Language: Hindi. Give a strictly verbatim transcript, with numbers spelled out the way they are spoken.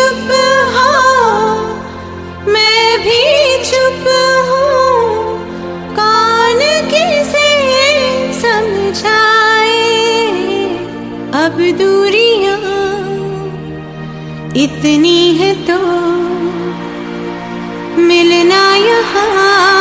चुप हो, मैं भी चुप हूँ, कौन किसे समझाए। अब दूरियां इतनी है तो मिलना यहाँ